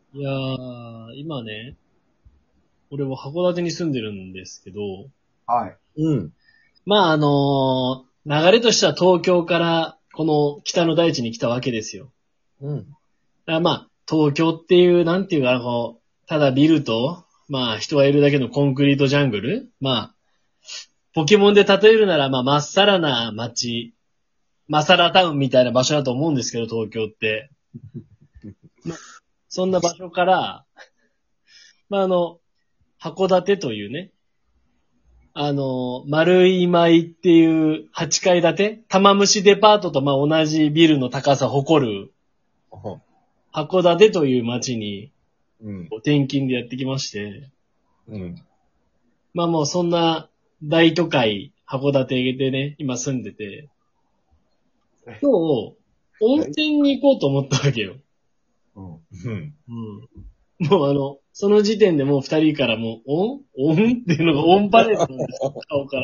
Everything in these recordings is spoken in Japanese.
いやー、今ね、俺は函館に住んでるんですけど、 はい。 うん。 まあ流れとしては東京からこの北の大地に来たわけですよ。 うん。 だからまあ、東京っていう、なんていうかな、ただビルと、まあ人がいるだけのコンクリートジャングル。まあ、ポケモンで例えるなら、まあ、まっさらな街、マサラタウンみたいな場所だと思うんですけど、東京って。まあ、そんな場所から、まあ函館というね、丸い舞っていう8階建て玉虫デパートとまあ同じビルの高さ誇るお函館という街にうん。 転勤でやってきまして、 うん。 まあもうそんな大都会函館でね、今住んでて、今日温泉に行こうと思ったわけよ。 うん。 もうその時点でもう二人からもう、オンっていうのがオンパレードなんですよ、顔から。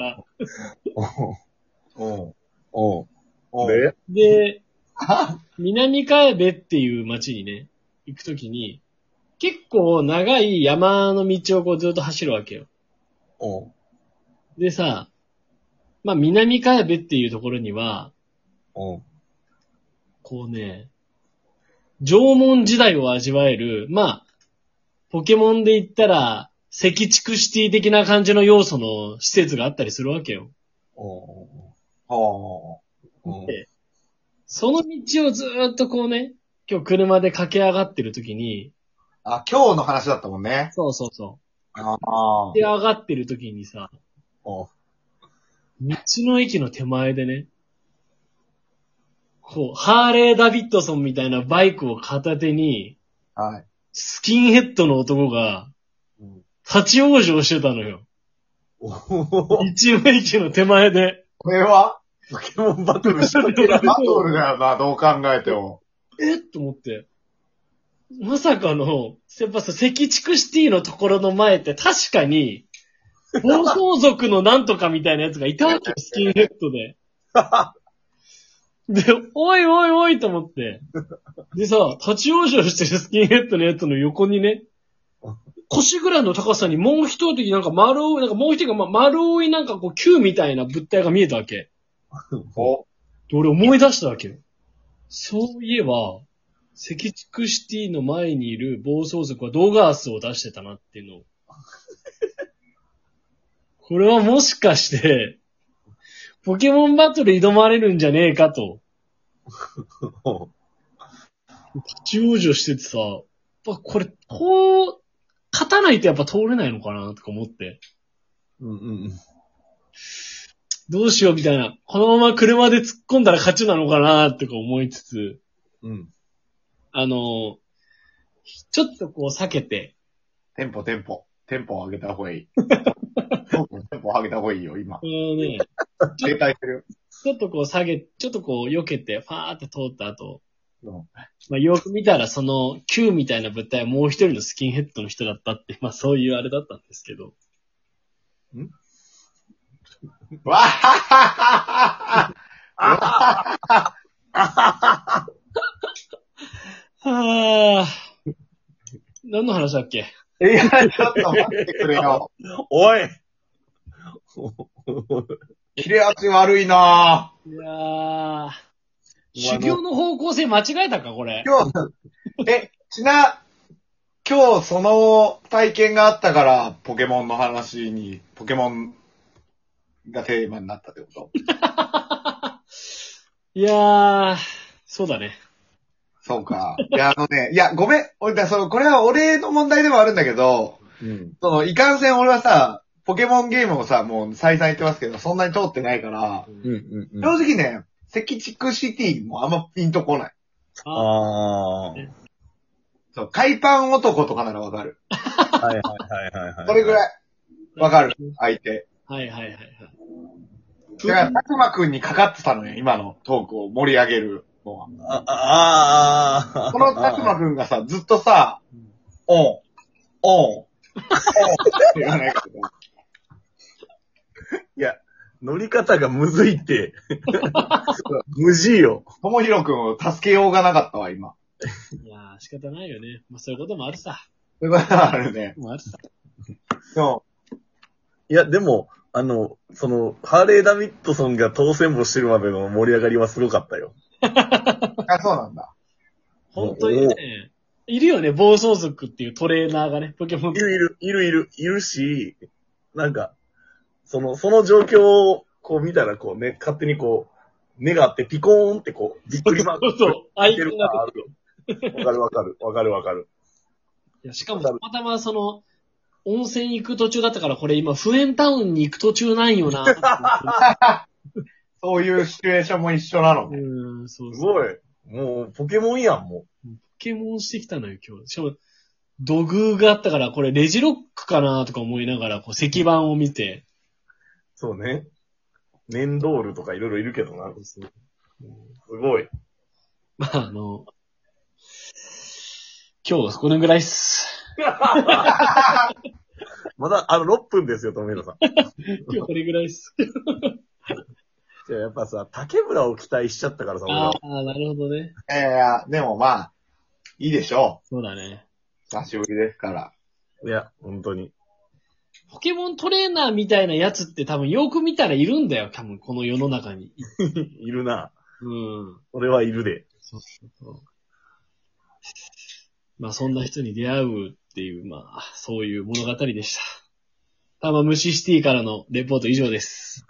おおおでで、南茅部っていう街にね、行くときに、結構長い山の道をこうずっと走るわけよ。 おでさ、まあ南茅部っていうところには、 おこうね、縄文時代を味わえる、まあ、ポケモンで言ったら、赤畜シティ的な感じの要素の施設があったりするわけよ。 おおおで、その道をずーっとこうね、今日車で駆け上がってるときに、 あ、今日の話だったもんね。 そうそうそう。 ああ。 駆け上がってるときにさ、 お道の駅の手前でね、こう、ハーレー・ダビッドソンみたいなバイクを片手に、 はい。 スキンヘッドの男が、立ち往生してたのよ。 お道の駅の手前で。 これはポケモンバトルしたバトルだよな、どう考えても。 と思って。まさかの、やっぱさ、赤畜シティのところの前って確かに、暴走族のなんとかみたいなやつがいたわけよ、スキンヘッドで。で、おいおいおいと思って。でさ、立ち往生してるスキンヘッドのやつの横にね、腰ぐらいの高さにもう一人なんか丸い、なんかもう一人が丸いなんかこう球みたいな物体が見えたわけ。 お、 で、俺思い出したわけよ。そういえば、赤畜シティの前にいる暴走族はドガースを出してたなっていうのを。これはもしかして、ポケモンバトル挑まれるんじゃねえかと。立ち往生しててさ、やっぱこれ、勝たないとやっぱ通れないのかなとか思って。どうしようみたいな。このまま車で突っ込んだら勝ちなのかなとか思いつつ、ちょっとこう避けて。 テンポを上げた方がいい。テンポを上げた方がいいよ、今。 ね、 停滞してる。 ちょっとこうちょっとこう避けて、ファーって通った後、 うん、 まあ、よく見たらその Q みたいな物体はもう一人のスキンヘッドの人だったって、まあそういうあれだったんですけど。 わははぁ。何の話だっけ？ いや、ちょっと待ってくれよ。 おい切れ味悪いないやー。修行の方向性間違えたか、これ。 今日、今日その体験があったから、ポケモンの話に、ポケモンがテーマになったってこといやー、そうだね。 そうか。いや、ごめん。これは俺の問題でもあるんだけど、いかんせん俺はさ、ポケモンゲームをさ、もう再々言ってますけど、そんなに通ってないから、正直ね、赤畜シティもあんまピンとこない。 ああ。 そう、海パン男とかならわかる。 はいはい。 それぐらいわかる、相手。 はい。 だから、たくまくんにかかってたのよ、今のトークを盛り上げるのは。このたくまくんがさ、ずっとさ、おんって言わないけど。 いや、乗り方がむずいって。無事よ。 ともひろくんを助けようがなかったわ、今。 いやー、仕方ないよね。まあ、そういうこともあるさ。 そういうことがあるね。 もあるさ。 でも、 いや、でも、その、ハーレー・ダビッドソンが当選簿してるまでの盛り上がりはすごかったよ。 あ、そうなんだ。 本当にね、いるよね、暴走族っていうトレーナーがね、ポケモン。 いるし、なんか、その状況をこう見たらこうね、勝手にこう、目があってピコーンってこう、びっくりマーク。 そうそう、アイてるコンが感あるよ。わかる。 いや、しかもたまたまその、温泉行く途中だったから、これ今、フエンタウンに行く途中なんよな。 そういうシチュエーションも一緒なのね。 そうそう。 すごい。もう、ポケモンやん、もポケモンしてきたのよ、今日。しかも、土偶があったから、これレジロックかなとか思いながら、こう、石板を見て。 う。そうね。ネンドールとかいろいろいるけどな。すごい。 まあ、今日はこれぐらいっす。 まだ、6分ですよ、トメイロさん。 今日これぐらいっす。 じゃあやっぱさ、竹村を期待しちゃったからさ、俺は。 ああ、なるほどね。 いや、でもまあ、いいでしょそうだね。 う。久しぶりですから。 いや、本当に。 ポケモントレーナーみたいなやつって多分よく見たらいるんだよ、多分この世の中に。 いるな。 うん。 俺はいるで。 そうそうそう。まあそんな人に出会うっていう、まあそういう物語でした。玉虫シティからのレポート以上です。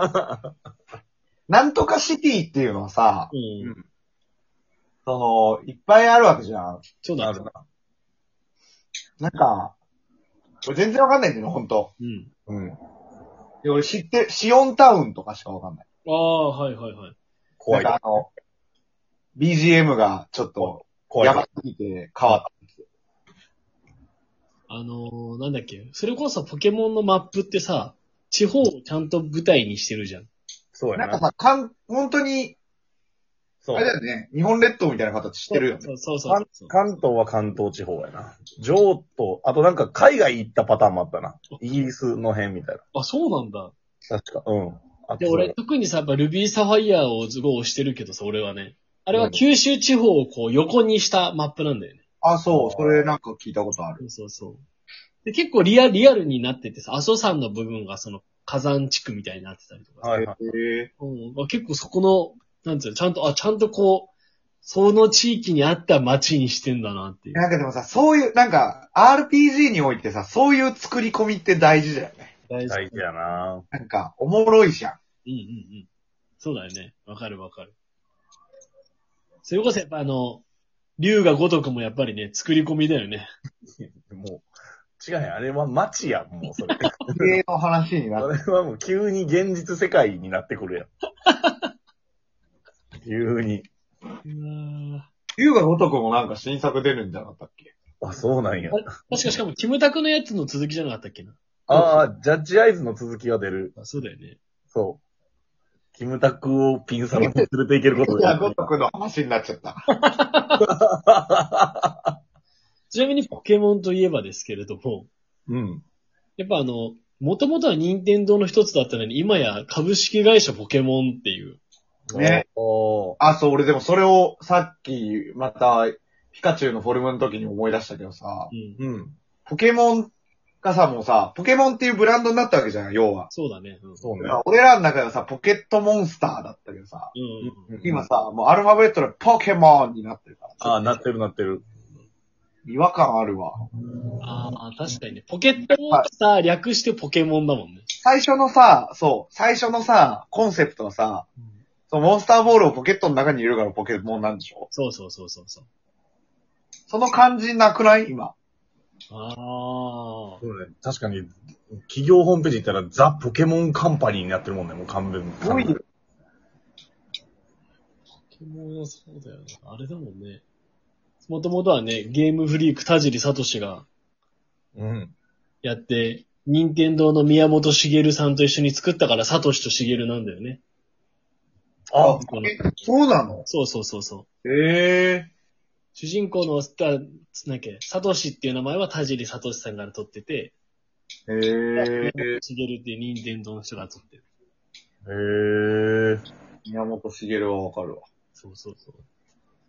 なんとかシティっていうのはさ、 うん。 いっぱいあるわけじゃん。 そうだ。 あるな。 なんか、俺全然わかんないんだよね、ほんと。 うん。 うん。 で俺知ってる、シオンタウンとかしかわかんない。 ああ、はいはいはい。 怖い。 なんかBGM がちょっと、 怖い。 やばすぎて変わった。 なんだっけ。それこそポケモンのマップってさ、地方をちゃんと舞台にしてるじゃん。 そうやな。 なんかさ、本当に、 そうあれだよね、日本列島みたいな形してるよね。 そうそうそう。 関東は関東地方やな。上都、あとなんか海外行ったパターンもあったな。イギリスの辺みたいな。 あ、そうなんだ。 確か。うん。あで、俺、特にさ、やっぱルビーサファイアをすごい推してるけどさ、俺はね。あれは九州地方をこう横にしたマップなんだよね。 あ、そう、それなんか聞いたことある。 そうそうそう。で、結構リアルになっててさ、阿蘇山の部分がその火山地区みたいになってたりとか。 はいはい。 結構そこの、なんつうの、ちゃんとこう、その地域に合った街にしてんだなっていう。 なんかでもさ、そういう、なんか、RPG においてさ、そういう作り込みって大事だよね。 大大事やな。 なんか、おもろいじゃん。 うんうんうん。そうだよね。わかるわかる。それこそやっぱ竜が如くもやっぱりね、作り込みだよね。 もう、違うやん。あれは街やん、もうそれ。 系の話になそって。 れはもう急に現実世界になってくるやん。急に。 龍が如くもなんか新作出るんじゃなかったっけ？ あ、そうなんや。 確かしかも、キムタクのやつの続きじゃなかったっけな。 ああ、ジャッジアイズの続きが出る。 あ、そうだよね。 そう。キムタクをピンサロに連れて行けること龍がで。 如くの話になっちゃった。 ちなみにポケモンといえばですけれども、 うん。 やっぱもともとは任天堂の一つだったのに、今や株式会社ポケモンっていう。 ね。 おー。 あ、そう、俺でもそれをさっき、また、ピカチュウのフォルムの時に思い出したけどさ、 うん。 うん。 ポケモンがさ、もうさ、ポケモンっていうブランドになったわけじゃん、要は。 そうだね。うん。 そうね。 俺らの中ではさ、ポケットモンスターだったけどさ、 うん。 今さ、もうアルファベットでポケモンになってるから。 ああ、なってるなってる。 違和感あるわ。 ああ、確かにね。ポケットモンスター略してポケモンだもんね。 最初のさ、コンセプトはさ、そのモンスターボールをポケットの中に入れるからポケモンなんでしょ？ そうそうそうそうそう。 その感じなくない今。 ああ。 そうね。確かに、企業ホームページ行ったらザ・ポケモンカンパニーになってるもんね、もう完全に。 すごいよ。 ポケモンそうだよね。あれだもんね。もともとはね、ゲームフリーク田尻聡がうん。 やって、任天堂の宮本茂さんと一緒に作ったから聡と茂なんだよね。 あ、 そうなの？ そうそうそうそう。 ええ主人公の、なんだっけ、サトシっていう名前は田尻聡さんから取ってて、 ー。ええしげるっていう任天堂の人が取ってる。 へえ。 宮本茂はわかるわ。 そうそうそう。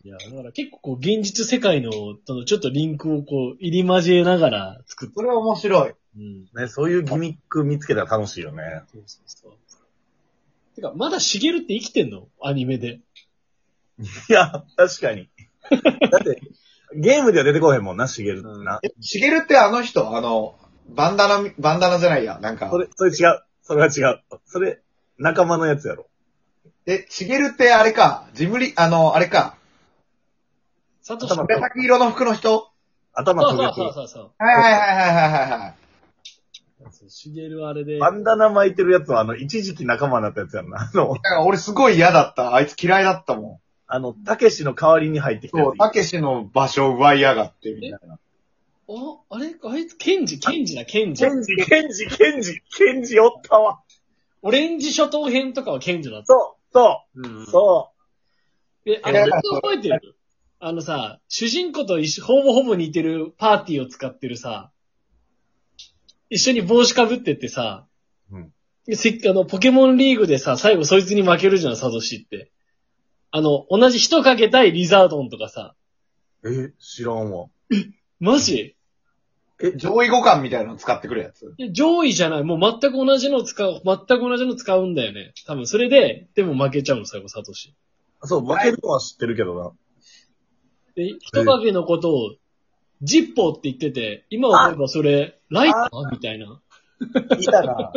いや、だから結構こう、現実世界の、そのちょっとリンクをこう、入り交えながら作ってそれは面白い。 うん。 ね、そういうギミック見つけたら楽しいよね。 そうそうそう。てか、まだシゲルって生きてんのアニメで。 いや、確かに。だって、ゲームでは出てこへんもんな、シゲルってな。 しげるってあの人、バンダナじゃないや、なんか。 それ違う。それは違う。それ、仲間のやつやろ。 しげるってあれか、あれか、 サトシの。 紫色の服の人頭そうトゲトゲ。 そうそうそう。 はいはいはいはいはいはい。 シゲルはあれで。 バンダナ巻いてるやつは、一時期仲間になったやつやんな。 だから俺すごい嫌だった。あいつ嫌いだったもたけしの代わりに入ってきん。 たやつそう、たけしの場所を奪いやがって、みたいな。 あれあいつ、ケンジだ、ケンジ。 ケンジおったわ。 オレンジ諸島編とかはケンジだった。 そう。そあれ覚えてるさ、主人公とほぼ似てるパーティーを使ってるさ、一緒に帽子かぶってってさ、 うんポケモンリーグでさ、最後そいつに負けるじゃん、サトシって。同じ人かけたいリザードンとかさ。 知らんわ。 マジ上位互換みたいなの使ってくるやつ。 上位じゃない、もう全く同じの使うんだよね。多分、それで、でも負けちゃうの、最後、サトシ。 そう、負けるのは知ってるけどな。 で、人影のことを、ジッポーって言ってて、今思えばそれ、ライターみたいな。 いたな。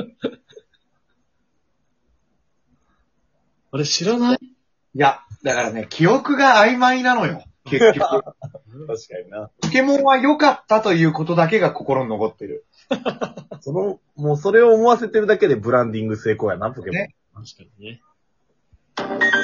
あれ知らないいや、だからね、記憶が曖昧なのよ。結局。 確かにな。 ポケモンは良かったということだけが心に残ってる。 もうそれを思わせてるだけでブランディング成功やな、ポケモン。 ね確かにね。